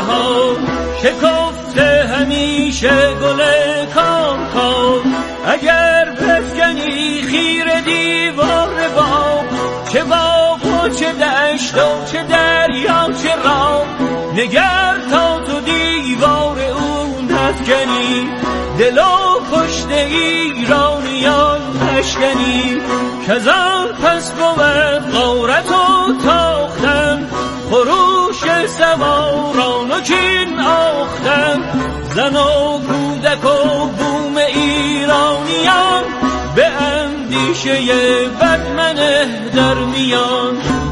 بهار شکفته همیشه گل کامکار. اگر بفکنی خیره دیوار باغ، چه باغ و چه دشت و چه دریا چه راه، نگر تا تو دیوار اون نفکنی، دل و پشت ایرانیان نشکنی. کزان پس بود غارت و تاختن، خروش سواران و کین آختن. زن و کودک و بوم ایرانیان، به اندیشه بد منه در میان.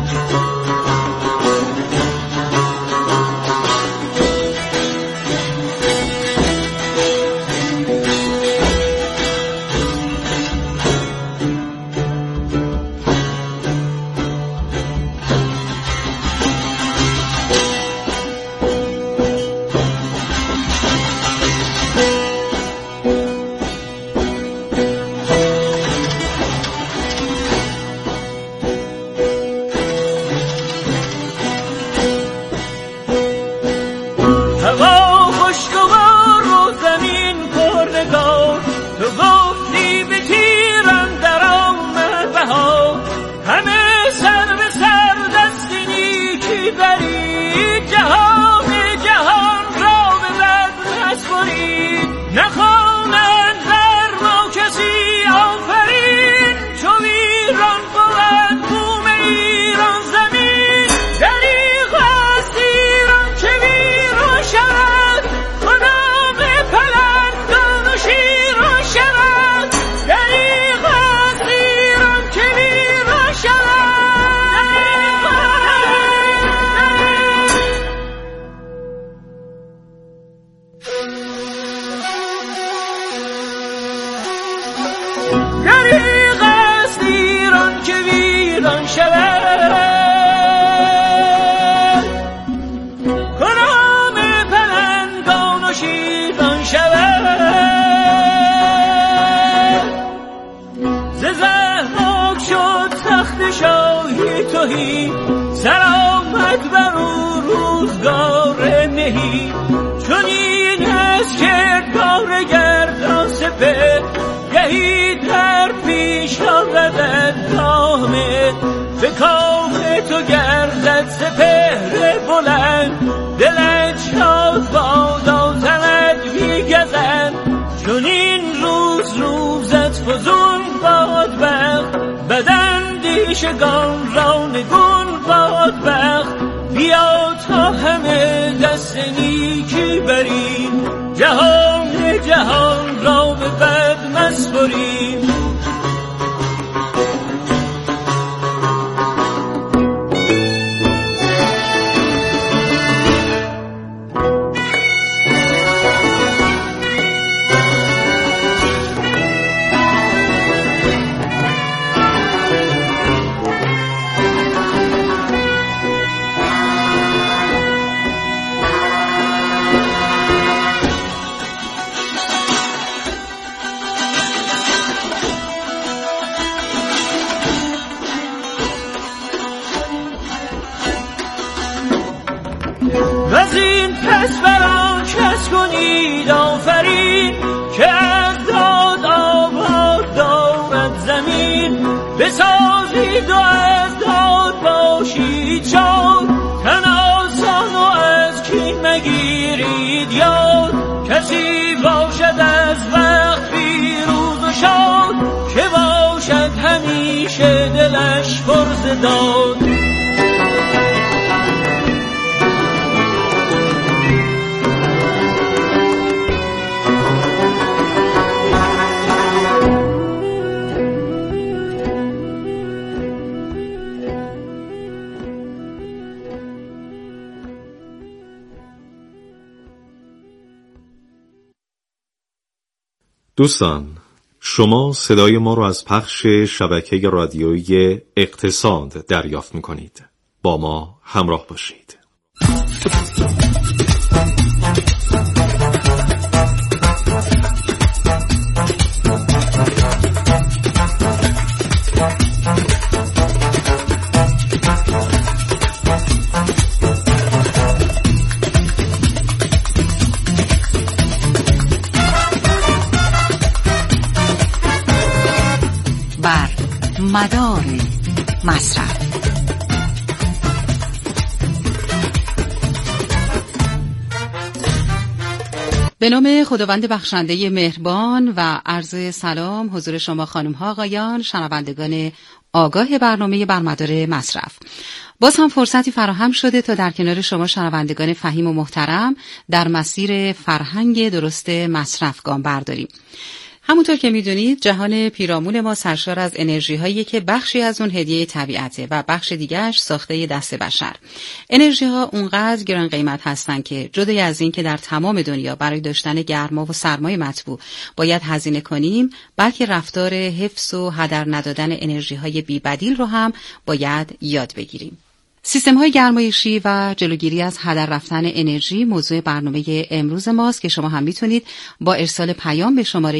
سلامت بر او روزگار مهی، چون این از کردگار گردان سپه، گهی در پیش آورد نامه. به کام تو گردد سپهر بلند، دلت شاد بادا زند بیگزند. چون این روزت فزون باد بخت، بداندیشگان را نگون باد بخت. بیا تا همه دست نیکی بریم، جهان را به بد مسپریم. وزین پس بران کس کنید آفرین، که از داد آباد دارد زمین. بسازید و از داد باشید شاد، تن آسان و از کین مگیرید یاد. کسی باشد از وقت پیروز و شاد، که باشد همیشه دلش پر ز داد. دوستان، شما صدای ما رو از پخش شبکه رادیویی اقتصاد دریافت می‌کنید. با ما همراه باشید. مدار مصرف. به نام خداوند بخشنده مهربان و عرض سلام حضور شما خانم ها آقایان شنوندگان آگاه برنامه بر مدار مصرف. باز هم فرصتی فراهم شده تا در کنار شما شنوندگان فهیم و محترم در مسیر فرهنگ درست مصرف گام برداریم. همونطور که میدونید جهان پیرامون ما سرشار از انرژی هایی که بخشی از اون هدیه طبیعته و بخش دیگرش ساخته دست بشر. انرژی ها اونقدر گران قیمت هستن که جدای از این که در تمام دنیا برای داشتن گرما و سرمای مطبوع باید هزینه کنیم، بلکه رفتار حفظ و هدر ندادن انرژی های بی بدیل رو هم باید یاد بگیریم. سیستم‌های گرمایشی و جلوگیری از هدر رفتن انرژی موضوع برنامه امروز ماست که شما هم میتونید با ارسال پیام به شماره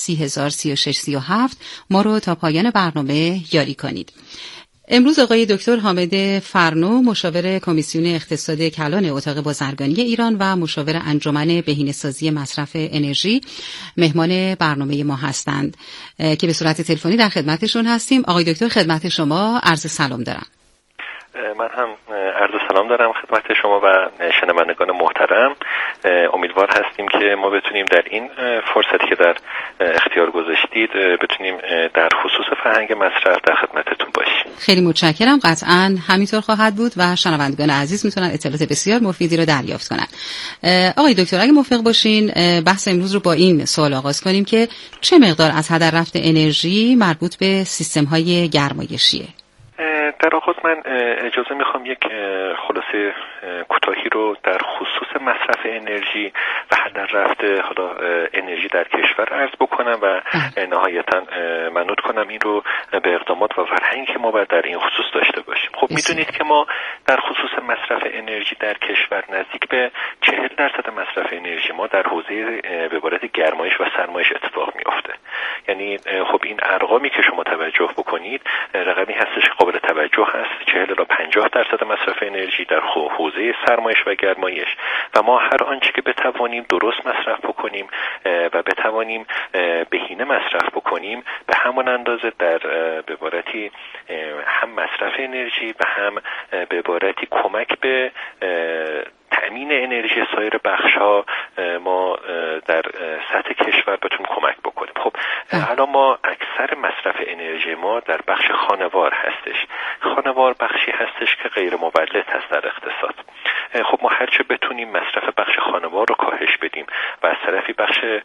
303637 ما رو تا پایان برنامه یاری کنید. امروز آقای دکتر حامد فرنو مشاور کمیسیون اقتصاد کلان اتاق بازرگانی ایران و مشاور انجمن بهینه‌سازی مصرف انرژی مهمان برنامه ما هستند که به صورت تلفنی در خدمتشون هستیم. آقای دکتر خدمت شما عرض سلام دارم. من هم عرض سلام دارم خدمت شما و شنوندگان محترم. امیدوار هستیم که ما بتونیم در این فرصتی که در اختیار گذاشتید بتونیم در خصوص فرهنگ مصرف در خدمتتون باشیم. خیلی متشکرم. قطعاً همینطور خواهد بود و شنوندگان عزیز میتونن اطلاعات بسیار مفیدی رو دریافت کنن. آقای دکتر اگه موافق باشین بحث امروز رو با این سوال آغاز کنیم که چه مقدار از هدر رفت انرژی مربوط به سیستم‌های گرمایشیه؟ در آغاز من اجازه میخوام یک خلاصه کوتاهی رو در خصوص مصرف انرژی و هدر رفت حالا انرژی در کشور عرض بکنم و نهایتا منوط کنم این رو به اقدامات و فرهنگی که ما باید در این خصوص داشته باشیم. خب میدونید که ما در خصوص مصرف انرژی در کشور نزدیک به 40% مصرف انرژی ما در حوزه به عبارت گرمایش و سرمایش اتفاق میفته. یعنی خب این ارقامی که شما توجه بکنید رقمی هستش قابل توجه هست. 40 تا 50% مصرف انرژی در حوزه سرمایش و گرمایش و ما هر آنچه که بتوانیم درست مصرف بکنیم و بتوانیم بهینه مصرف بکنیم به همان اندازه در به عبارتی هم مصرف انرژی و هم به عبارتی کمک به تأمین انرژی سایر بخش‌ها ما در سطح کشور بتونیم کمک بکنیم. خب الان ما اکثر مصرف انرژی ما در بخش خانوار هستش. خانوار بخشی هستش که غیر مولد هست در اقتصاد. خب ما هرچه بتونیم مصرف بخش خانوار رو کاهش بدیم و از طرفی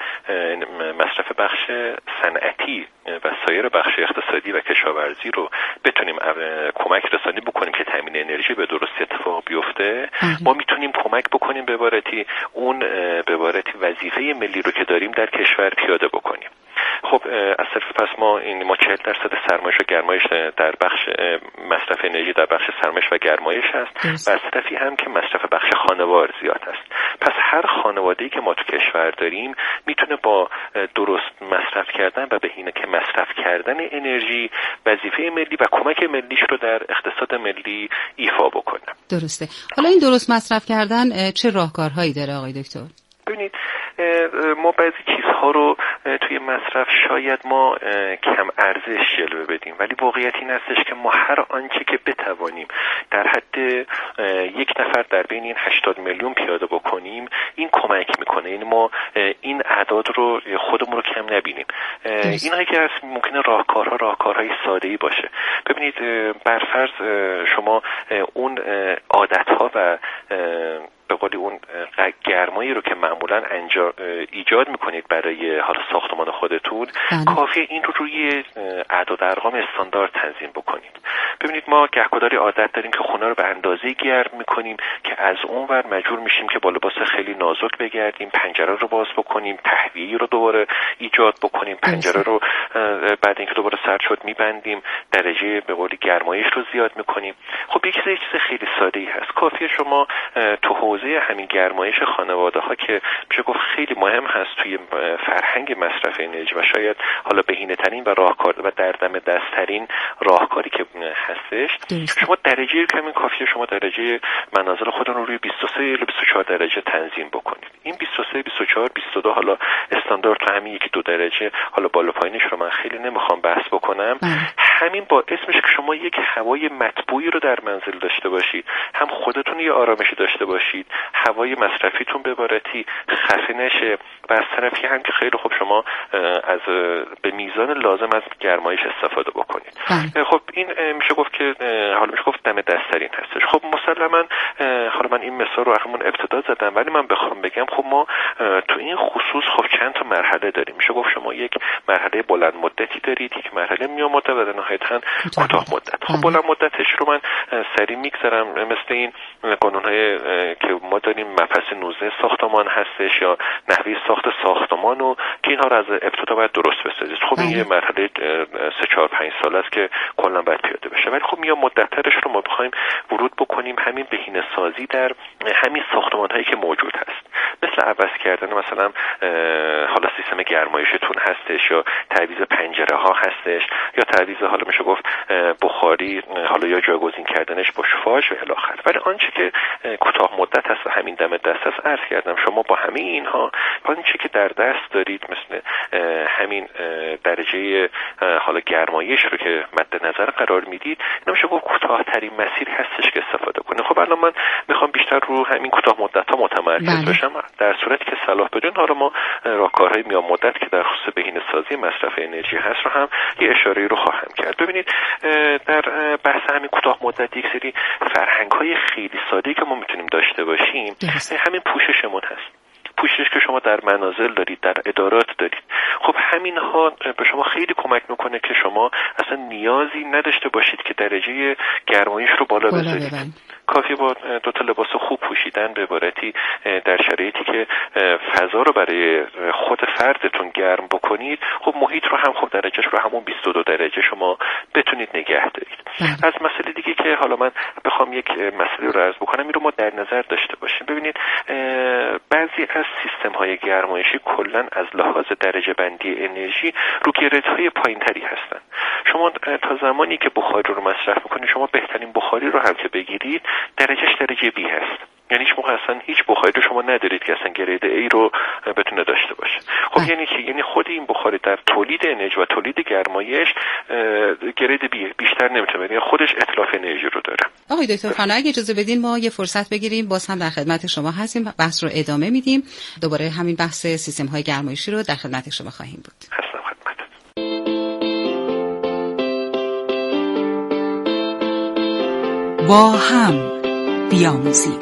مصرف بخش صنعتی و سایر بخش اقتصادی و کشاورزی رو بتونیم کمک رسانی بکنیم که تامین انرژی به درستی اتفاق بیفته، ما میتونیم کمک بکنیم به عبارتی اون به عبارتی وظیفه ملی رو که داریم در کشور پیاده بکنیم. خب از طرف پس ما 40% سرمایش و گرمایش در بخش مصرف انرژی در بخش سرمایش و گرمایش هست و از طرفی هم که مصرف بخش خانوار زیاد هست. پس هر خانواده‌ای که ما تو کشور داریم میتونه با درست مصرف کردن و بهینه که مصرف کردن انرژی وظیفه ملی و کمک ملیش رو در اقتصاد ملی ایفا بکنه. درسته. حالا این درست مصرف کردن چه راهکارهایی داره آقای دکتر؟ ببینید ما بعضی چیزها رو توی مصرف شاید ما کم ارزش جلوه بدیم، ولی واقعیت این هستش که ما هر آنچه که بتوانیم در حد یک نفر در بین این 80 میلیون پیاده بکنیم این کمک میکنه. یعنی ما این اعداد رو خودمون رو کم نبینیم. اینایی که هست ممکنه راهکارهای ساده‌ای باشه. ببینید برفرض شما اون عادت‌ها و به قولی اون گرمایی رو که معمولاً ایجاد میکنید برای حالا ساختمان خودتون کافیه این رو روی اعداد ارقام استاندارد تنظیم بکنید. ببینید ما گهگداری عادت داریم که خونه رو به اندازه گرم میکنیم که از اون ور مجبور میشیم که با لباس خیلی نازک بگردیم، پنجره رو باز بکنیم، تهویه رو دوباره ایجاد بکنیم، پنجره رو بعد اینکه دوباره سرد شد میبندیم، درجه به قولی گرمایش رو زیاد میکنیم. خب یک چیز خیلی ساده‌ای هست. کافیه شما تو حوزه همین گرمایش خانواده‌ها که میشه گفت خیلی مهم هست توی فرهنگ مصرف انرژی و شاید حالا بهینه‌ترین و راهکار و در دم دست‌ترین راهکاری که هستش، شما درجه کمی کافیه شما درجه منازل خودتون رو روی 23 یا 24 درجه تنظیم بکنید. این 23 24 22 حالا استاندارد تو همین 1-2 درجه حالا بالا پایینش رو من خیلی نمیخوام بحث بکنم. همین باعث میشه که شما یک هوای مطبوعی رو در منزل داشته باشید، هم خودتون یه آرامشی داشته باشید، هوای مصرفیتون به عبارتی خفه نشه و از طرفی هم که خیلی خوب شما از به میزان لازم از گرمایش استفاده بکنید. خب این میشه گفت که حالا میشه گفت دم دستترین هستش. خب مسلما حالا من این مثال رو همون ابتدا زدم، ولی من بخوام بگم خب ما تو این خصوص خب چند تا مرحله داریم. میشه گفت شما یک مرحله بلند مدتی دارید، یک مرحله میان مدت و نهایتاً کوتاه مدت. خب بلند مدتش رو من سریع میگذرم، مثل این قانون‌های که ما داریم مبحث 19 ساختمان هستش یا نحوه ساخت ساختمان و که اینها رو از ابتدا باید درست بسازید. خب این یه مرحله 3-4-5 سال است که کلا باید پیاده بشه. ولی خب میان مدت‌ترش رو ما بخوایم ورود بکنیم همین بهینه‌سازی در همین ساختمان‌هایی که موجود هست، مثل عوض کردن مثلا حالا سیستم گرمایشتون هستش یا تعویض پنجره‌ها هستش یا تعویض حالا میشه گفت بخاری حالا یا جایگزین کردنش با شفاژ و الی آخر. ولی آنچه که کوتاه مدت هست و همین دم دست است عرض کردم شما با همه اینها آنچه که در دست دارید مثل همین درجه حالا گرمایش رو که مد نظر قرار میدید، اینا میشه گفت کوتاه‌ترین مسیر هستش که استفاده کنید. خب الان من میخوام بیشتر رو همین کوتاه مدت‌ها متمرکز بشم، در صورتی که صلاح بدون حالا ما راهکارهای میان مدت که در خصوص بهینه‌سازی مصرف انرژی هست رو هم یه اشاره‌ای رو خواهم کرد. ببینید در بحث همین کوتاه مدت یک سری فرهنگ‌های خیلی ساده‌ای که ما میتونیم داشته باشیم همین پوششمون هست. پوشش که شما در منازل دارید، در ادارات دارید. خب همین ها به شما خیلی کمک میکنه که شما اصلا نیازی نداشته باشید که درجه گرمایش رو بالا بذارید. کافی با 2 تا لباس خوب پوشیدن به عبارتی در شرایطی که فضا رو برای خود فردتون گرم بکنید، خب محیط رو هم خب درجهش رو همون 22 درجه شما بتونید نگه دارید. از مسئله دیگه که حالا من بخوام یک مسئله رو عرض بکنم این رو ما در نظر داشته باشیم. ببینید بعضی از سیستم های گرمایشی کلا از لحاظ درجه بندی انرژی رو گردهای پایینتری هستن. شما تا زمانی که بخاری رو مصرف میکنید، شما بهترین بخاری رو هم که بگیرید درجهش درجه B هست. یعنی هیچ موقع اصلا هیچ بخاری رو شما ندارید که اصلا گرید A رو بتونه داشته باشه. خب یعنی چی؟ یعنی خود این بخاری در تولید انرژی و تولید گرمایش گرید B بیشتر نمیتونه، یعنی خودش اتلاف انرژی رو داره. آقای دکتر خانه اگه اجازه بدین ما یه فرصت بگیریم، باز هم در خدمت شما هستیم، بحث رو ادامه میدیم. دوباره همین بحث سیستم های گرمایشی رو در خدمت شما خواهیم بود. هستم خدمت. با هم بیاموزیم.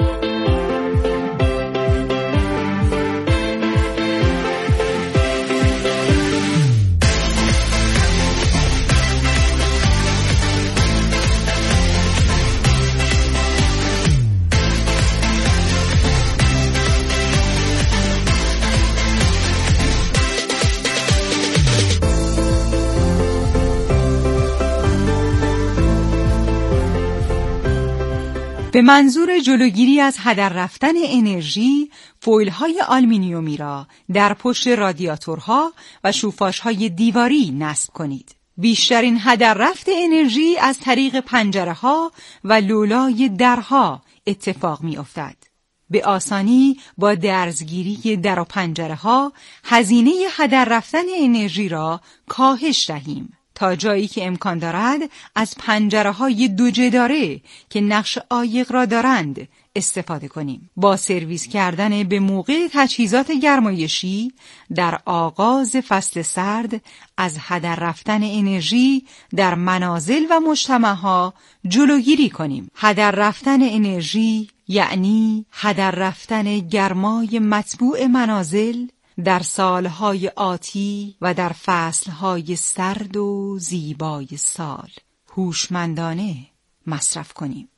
به منظور جلوگیری از هدر رفتن انرژی، فویل‌های آلومینیومی را در پشت رادیاتورها و شوفاژهای دیواری نصب کنید. بیشترین هدر رفت انرژی از طریق پنجره‌ها و لولای درها اتفاق می‌افتد. به آسانی با درزگیری در و پنجره‌ها هزینه هدر رفتن انرژی را کاهش دهیم. تا جایی که امکان دارد از پنجره‌های 2 جداره که نقش عایق را دارند استفاده کنیم. با سرویس کردن به موقع تجهیزات گرمایشی در آغاز فصل سرد از هدر رفتن انرژی در منازل و مجتمع‌ها جلوگیری کنیم. هدر رفتن انرژی یعنی هدر رفتن گرمای مطبوع منازل در سالهای آتی و در فصلهای سرد و زیبای سال. هوشمندانه مصرف کنیم.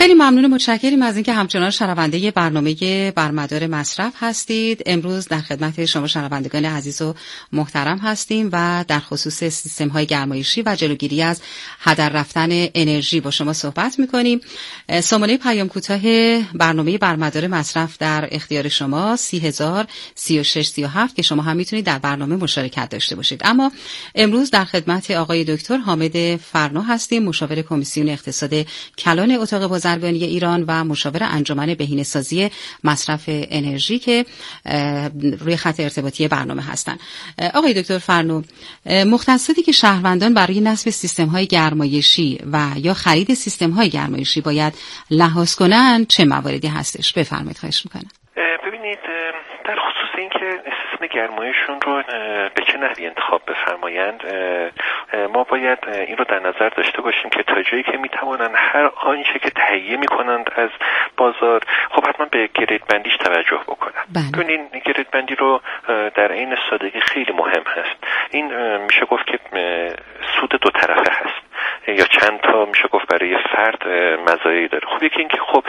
خیلی ممنون و متشکریم از اینکه همچنان شنونده برنامه برمدار مصرف هستید. امروز در خدمت شما شنوندگان عزیز و محترم هستیم و در خصوص سیستم‌های گرمایشی و جلوگیری از هدر رفتن انرژی با شما صحبت می‌کنیم. سامانه پیام کوتاه برنامه برمدار مصرف در اختیار شما 30,036,37 که شما هم میتونید در برنامه مشارکت داشته باشید. اما امروز در خدمت آقای دکتر حامد فرنا هستیم، مشاور کمیسیون اقتصاد کلان اتاق بازرگانی ایران و مشاور انجمن بهینه‌سازی مصرف انرژی که روی خط ارتباطی برنامه هستند. آقای دکتر فرنا، مختصاتی که شهروندان برای نصب سیستم‌های گرمایشی و یا خرید سیستم‌های گرمایشی باید لحاظ کنند چه مواردی هستش؟ بفرمایید، خواهش می‌کنم. ببینید، در خصوص اینکه سیستم گرمایششون رو به چه نحوی انتخاب بفرمایند، ما باید این رو در نظر داشته باشیم که تا جایی که میتوانند هر آنچه که تهیه میکنند از بازار، خب حتما به گرید بندیش توجه بکنن. ببینید، گرید بندی رو در عین سادگی خیلی مهم هست. این میشه گفت که سود دو طرفه هست یا چند تا میشه گفت برای فرد مزایایی داره. خب یکی اینکه خب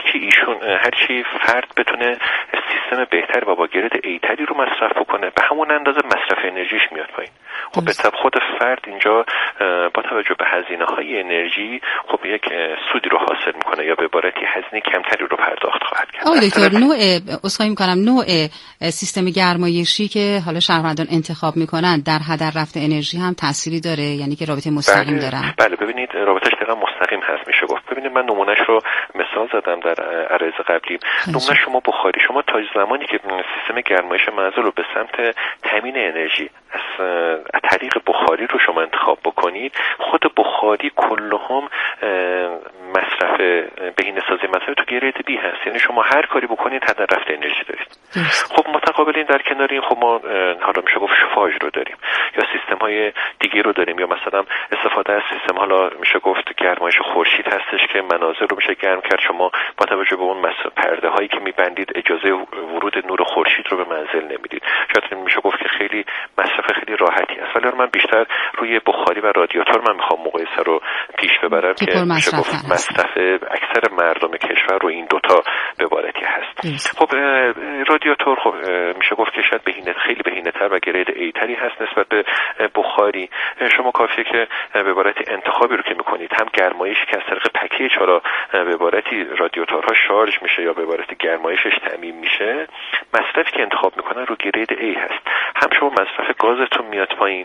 هرچی فرد بتونه سیستم بهتر و با گرید ایتری رو مصرف بکنه، به همون اندازه مصرف انرژیش میاد پایین. خب به طب خود فرد اینجا با توجه به هزینه‌های انرژی خب یک سودی رو حاصل میکنه یا به عبارتی هزینه کمتری رو پرداخت خواهد کرد. آقای دکتر، نوع سیستم گرمایشی که حالا شهروندان انتخاب میکنن در هدر رفت انرژی هم تأثیری داره، یعنی که رابطه مستقیم دارن؟ بله، ببینید رابطش دقیقاً مستقیم هست میشه گفت. ببینید، من نمونهش رو مثال زدم در عرض قبلی. نمونه شما بخاری، شما تا زمانی که سیستم گرمایش منزل رو به سمت تامین انرژی از طریق بخاری رو شما انتخاب بکنید، خود بخاری کلهم مصرف بهینه‌سازی مصرف تو گرید بی هست، یعنی شما هر کاری بکنید هدر رفت انرژی دارید. خب متقابل این در کنار این خب ما حالا میشه گفت شفاژ رو داریم یا سیستم‌های دیگه رو داریم، یا مثلا استفاده از سیستم حالا میشه گفت گرمایش خورشید هستش که منازل رو میشه گرم کرد. شما با توجه به اون پرده هایی که میبندید اجازه ورود نور خورشید رو به منزل نمیدید. شاید میشه گفت که خیلی مصرف خیلی راحتی است، ولی من بیشتر روی بخاری و رادیاتور من میخوام مقایسه رو پیش ببرم که میشه گفت مصرف اکثر مردم کشور رو این دوتا به عبارتی هست. خب رادیاتور خب میشه گفت که شاید خیلی بهینه‌تر و گرید ایتری هست نسبت به بخاری. شما کافیه که به عبارتی انتخابی رو که میکنید، هم گرمایشی که از طریق پکیج حالا به عبارتی رادیاتورها شارژ میشه یا به عبارتی گرمایشش تامین میشه، مصرفی که انتخاب میکنن رو گرید A هست. هم شما مصرف گازتون میاد پایین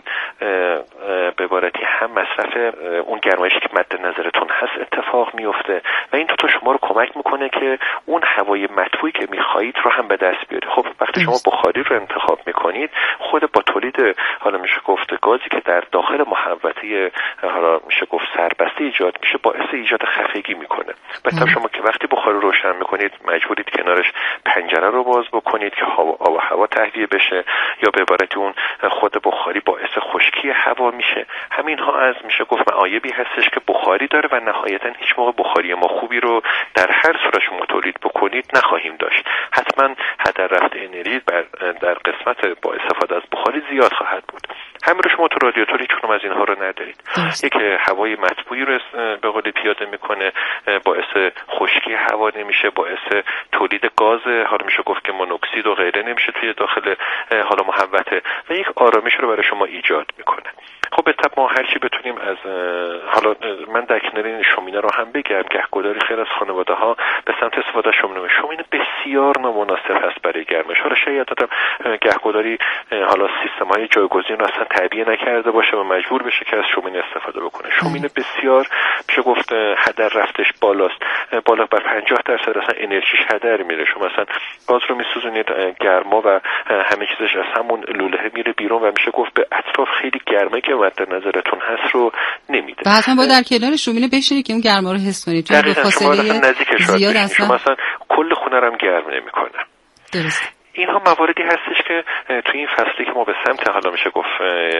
به عبارتی، هم مصرف اون گرمایشی که مد نظرتون هست اتفاق میفته و این تو شما رو کمک میکنه که اون هوای مطبوعی که میخواهید رو هم به دست بیارید. خب وقتی شما بخاری رو انتخاب میکنید، خود با تولید حالا میشه گفت گازی که در داخل محوطه حالا میشه گفت سربسته ایجاد میشه، باعث ایجاد خفگی میکنه. مثلا شما که وقتی بخاری رو روشن میکنید مجبورید کنارش پنجره رو باز بکنید که آب و هوا تهویه بشه، یا به عبارت اون خود بخاری باعث خشکی هوا میشه. همینها از میشه گفت معایبی هستش که بخاری داره و نهایتا هیچ موقع بخاری ما خوبی رو در هر صورت شما تولید بکنید نخواهیم داشت. حتما هدر رفت انرژی در قسمت با استفاده از بخاری زیاد خواهد بود. همین رو شما تو رادیاتور هیچ کدوم از اینها رو ندارید. یکی هوای مطبوعی رو به قول پیاده میکنه، باعث خشکی هوا نمیشه، باعث تولید گاز حالا میشه گفت که مونوکسید و غیره نمیشه توی داخل حالا محوطه و یک آرامش رو برای شما ایجاد میکنه. خب به طب ما هر چی بتونیم از حالا من در کنار این شومینه رو هم بگم، گهگداری خیلی از خانواده‌ها به سمت استفاده از شومینه بسیار نامناسب هست برای گرمایش. حالا شاید آدم گهگداری حالا سیستم‌های جایگزین رو اصلا تعبیه نکرده باشه و مجبور بشه که از شومینه استفاده بکنه. شومینه بسیار میشه گفت هدر رفتش بالاست، بالا بر 50% اصلا انرژیش هدر میره. شما مثلا گاز رو میسوزونید، گرما و همه چیزش از همون لوله میره بیرون و میشه گفت به اطراف خیلی گرمه که مد نظرتون هست رو نمیده. و حتما باید در کنار شومینه بشینید که اون گرما رو حس کنید، چون به فاصله زیاد اصلا شما مثلا کل خونه رو هم گرم نمیکنه. درست. اینها مواردی هستش که توی این فصلی که ما به سمت حالا میشه گفت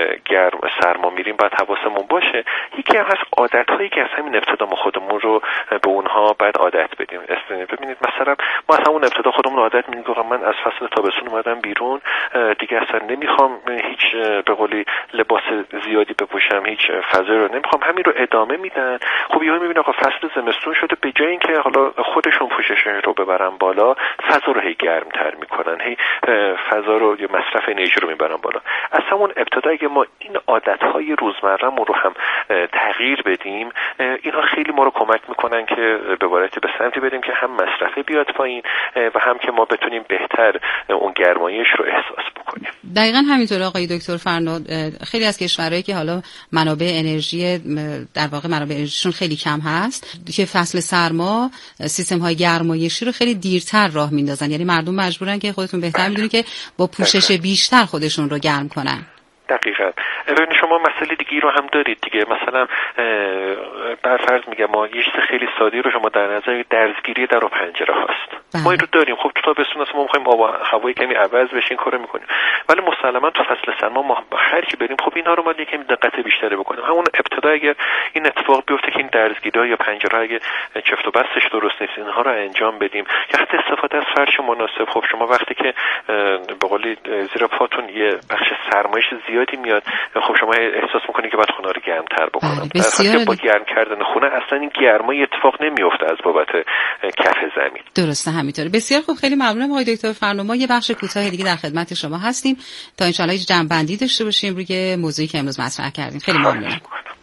گرم سرما میریم باید حواسمون باشه. یکی هم هست عادت‌هایی که از همین ابتدا ما خودمون رو به اونها باید عادت بدیم. ببینید مثلا ما از همون ابتدا خودمون عادت می‌کنیم که من از فصل تابستون اومدم بیرون، دیگه اصلا نمیخوام هیچ به قولی لباس زیادی بپوشم، هیچ فضایی رو نمیخوام، همین رو ادامه میدن. خب یهو میبینه آقا فصل زمستون شده، به جای اینکه حالا خودشون پوشش رو ببرن بالا، فضا رو هی گرمتر میکنن، هی فضا رو یا مصرف انرژی رو میبرن بالا. از همون ابتدا اگه ما این عادتهای روزمره‌مون رو هم تغییر بدیم، اینا خیلی ما رو کمک میکنن که به عبارتی به سمتی بریم که هم مصرف بیاد پایین و هم که ما بتونیم بهتر اون گرمایش رو احساس بکنیم. دقیقاً همینطور آقای دکتر فرنود. خیلی از کشورهایی که حالا منابع انرژی در واقع منابع انرژیشون خیلی کم هست، که فصل سرما سیستم‌های گرمایشی رو خیلی دیرتر راه میندازن، یعنی مردم مجبورن که خودتون بهتر میدونید که با پوشش بیشتر خودشون رو گرم کنن. دقیقاً. ببینید شما مسئله دیگه رو هم دارید دیگه، مثلا بر فرض میگم ما یه چیز خیلی ساده رو شما در نظر درزگیری در و پنجره هاست. ما این رو داریم. خب تو تابستون ما می‌خوایم آب و هوای کمی عوض بشه، این کارو می‌کنیم، ولی مسلماً تو فصل سرما ما هر کی بریم خب اینا رو ما یکم دقت بیشتری بکنیم. همون ابتدا اگر این اتفاق بیفته که این درزگیری‌ها یا پنجره اگه چفت و بستش درست نیست، اینها رو انجام بدیم، یا حتی استفاده از فرش مناسب. خب شما وقتی که به قولی زیر پاتون یه بخش سرمایش زیادی میاد، خب شما احساس میکنید که باید خونه رو گرم‌تر بکنم. بسیار با گرم کردن خونه اصلا این گرمای اتفاق نمیفته از بابت کف زمین. درسته، همینطوره. بسیار خوب، خیلی ممنونم آقای دکتر فرنود. ما یه بخش کوتاه دیگه در خدمت شما هستیم تا ان شاءالله جمع‌بندی داشته باشیم روی موضوعی که امروز مطرح کردیم. خیلی ممنونم.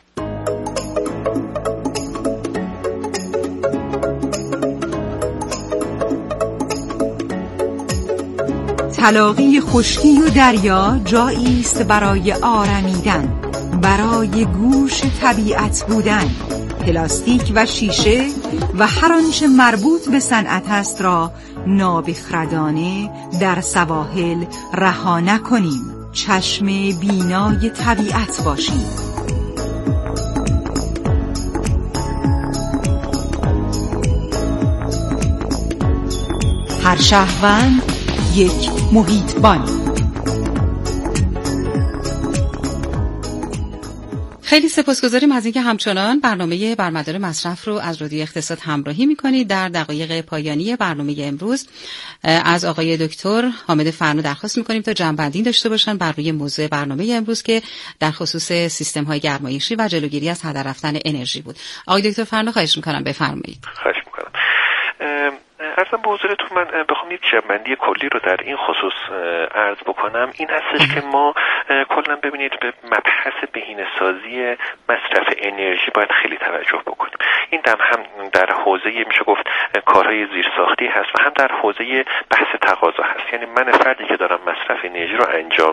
تلاقی خشکی و دریا جایی است برای آرمیدن، برای گوش طبیعت بودن. پلاستیک و شیشه و هر آنچه مربوط به صنعت است را نابخردانه در سواحل رها نکنیم. چشم بینای طبیعت باشیم. هر شهروند یک محیطبان. خیلی سپاسگزاریم از اینکه همچنان برنامه برمدار مصرف رو از رادیو اقتصاد همراهی می‌کنید. در دقایق پایانی برنامه امروز از آقای دکتر حامد فرنود درخواست می‌کنیم تا جمع‌بندی داشته باشن بر روی موضوع برنامه امروز که در خصوص سیستم‌های گرمایشی و جلوگیری از هدر رفتن انرژی بود. آقای دکتر فرنود خواهش می‌کنم بفرمایید. خواهش می‌کنم. عرضم به حضورتون من بخوام یک جمع‌بندی کلی رو در این خصوص عرض بکنم، این هستش که ما کلا ببینید به مبحث بهینه‌سازی مصرف انرژی باید خیلی توجه بکنیم. این هم در حوزه میشه گفت کارهای زیرساختی هست و هم در حوزه بحث تقاضا هست. یعنی من فردی که دارم مصرف انرژی رو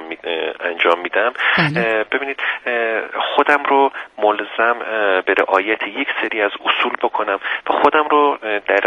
انجام میدم، ببینید خودم رو ملزم به رعایت یک سری از اصول بکنم و خودم رو در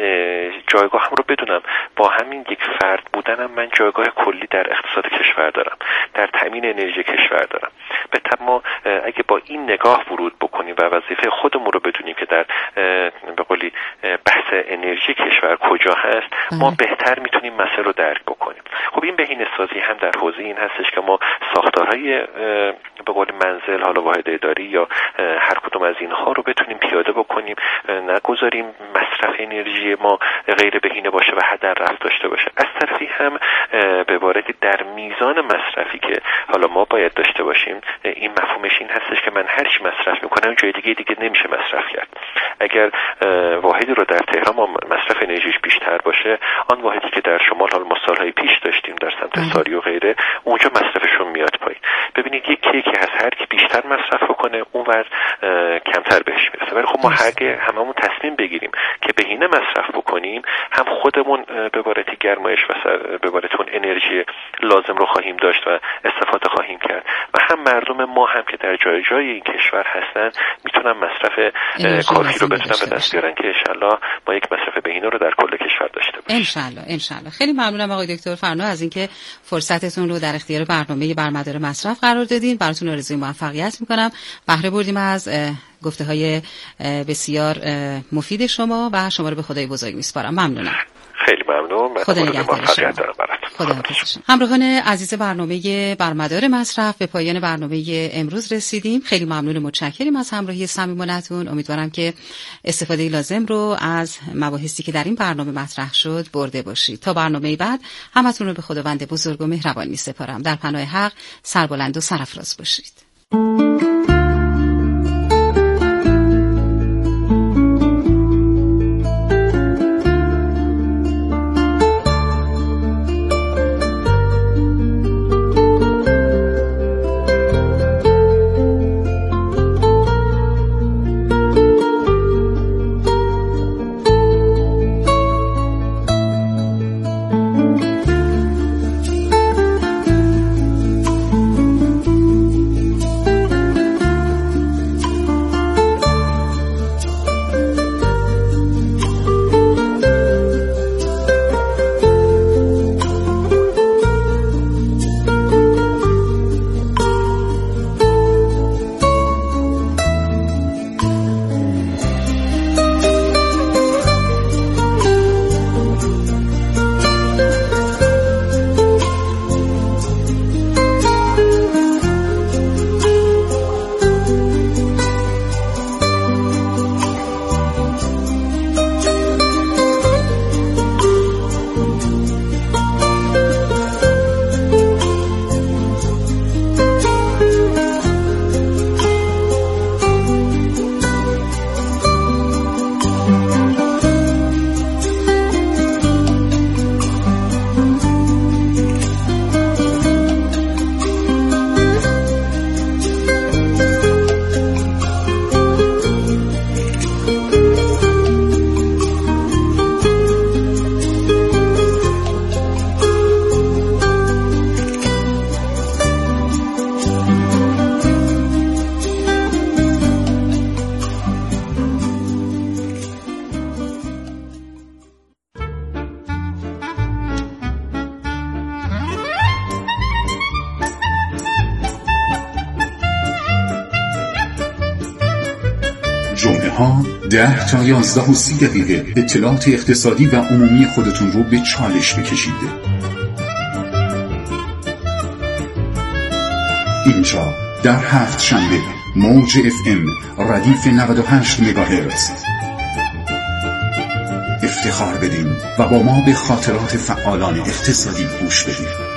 جایگاهم رو بدونم. با همین یک فرد بودنم من جایگاه کلی در اقتصاد کشور دارم، در تامین انرژی کشور دارم. ما اگه با این نگاه ورود بکنیم و وظیفه خودمون رو بدونیم که در به قولی بحث انرژی کشور کجا هست، ما بهتر میتونیم مسئله رو درک بکنیم. خب این بهینه‌سازی هم در حوزه این هستش که ما ساختارهای به قول منزل، حالا واحد اداری یا هر کدوم از اینها رو بتونیم پیاده بکنیم، نگذاریم مصرف انرژی ما غیر بهینه باشه و هدر رفت داشته باشه. از طرفی هم به عبارتی در میزان مصرفی که حالا ما باید داشته باشیم، این مفهومش این هستش که من هر چی مصرف میکنم جای دیگه نمیشه مصرف کرد. اگر واحدی رو در تهران ما مصرف انرژیش بیشتر باشه، آن واحدی که در شمال حالا ما سالهای پیش داشتیم در سمت ساری و غیره، اونجا مصرفشون میاد پایین. ببینید یک کیکی هست هر کی بیشتر مصرف کنه اونور کمتر بهش میرسه. ولی خب ما هممون تصمیم بگیریم که بهینه مصرف بکنیم، هم خودمون به عبارتی گرمایش و به عبارتی اون انرژی لازم رو خواهیم داشت و استفاده خواهیم کرد و هم مردم ما هم که در جای این کشور هستن میتونن مصرف کافی رو بتونن به دست بیارن که انشالله ما یک مصرف بهینه رو در کل کشور داشته باشیم. انشالله. خیلی ممنونم آقای دکتر فرنود از اینکه فرصتتون رو در اختیار برنامه برمدار مصرف قرار دادین. براتون آرزوی موفقیت میکنم. بهره بردیم از گفته‌های بسیار مفید شما و شما رو به خدای بزرگ میسپارم. ممنونم. خیلی ممنون. خدا نگهدار شما. خدا حافظشون. همراهان عزیز برنامه برمدار مصرف به پایان برنامه امروز رسیدیم. خیلی ممنون و متشکریم از همراهی صمیمانه‌تون. امیدوارم که استفاده لازم رو از مباحثی که در این برنامه مطرح شد برده باشید. تا برنامه بعد همتون رو به خداوند بزرگ و مهربان می‌سپارم. در پناه حق سربلند و سرافراز باشید. تنها 10 تا 11 و 30 دقیقه اطلاعات اقتصادی و عمومی خودتون رو به چالش بکشید. اینجا در 7 شنبه موج FM ردیف 98 مگاهرتز. افتخار بدین و با ما به خاطرات فعالان اقتصادی گوش بدید.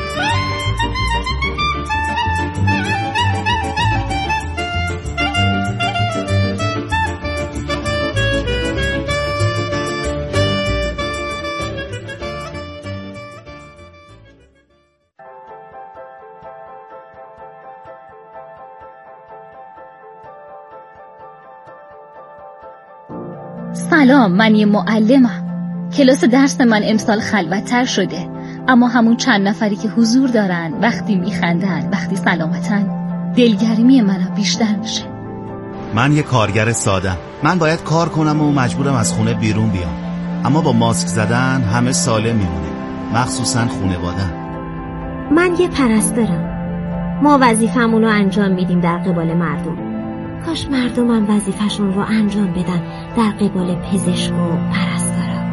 سلام، من یه معلمم. کلاس درس من امسال خلوت‌تر شده، اما همون چند نفری که حضور دارن، وقتی میخندن، وقتی سلامتن، دلگرمی منم بیشتر میشه. من یه کارگر سادم. من باید کار کنم و مجبورم از خونه بیرون بیام، اما با ماسک زدن همه سالم میمونه، مخصوصا خانواده‌ام. من یه پرستارم. ما وظیفمون رو انجام میدیم در قبال مردم. کاش مردمم وظیفه‌شون رو انجام بدن در قبال پزشک و پرستارا.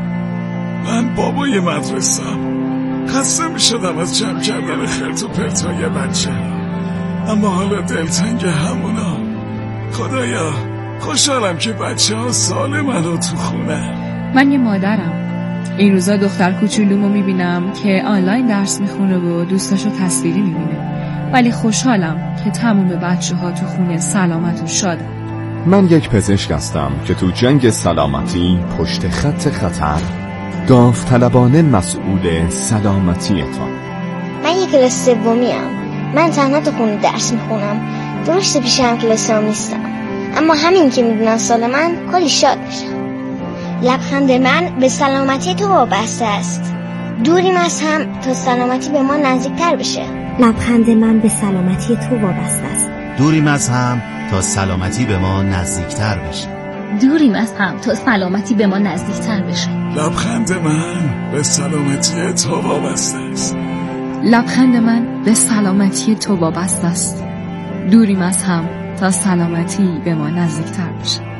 من بابای مدرسه‌ام. خسته می‌شدم از جمع کردن خرت و پرتای بچه، اما حالا دلتنگ همونا. خدایا خوشحالم که بچه‌ها سالمن و تو خونه. من یه مادرم. این روزا دختر کوچولومو میبینم که آنلاین درس میخونه و دوستاشو تصویری میبینه، ولی خوشحالم که تمام بچه‌ها تو خونه سلامت و شادن. من یک پزشک هستم که تو جنگ سلامتی پشت خط خطر داوطلبانه مسئول سلامتیتان. من یک کلاس سومیم. من تنها تو خونه درس میخونم. درسته پیش هم کلاسام نیستم، اما همین که میدونن سال من کلی شاد میشم. لبخند من به سلامتی تو وابسته است. دوریم از هم تا سلامتی به ما نزدیکتر بشه. لبخند من به سلامتی تو وابسته است. دوریم از هم تا سلامتی به ما نزدیکتر بشه. دوریم از هم تا سلامتی به ما نزدیکتر بشه. لبخند من به سلامتی تو وابسته است. لبخند من به سلامتی تو وابسته است. دوریم از هم تا سلامتی به ما نزدیکتر بشه.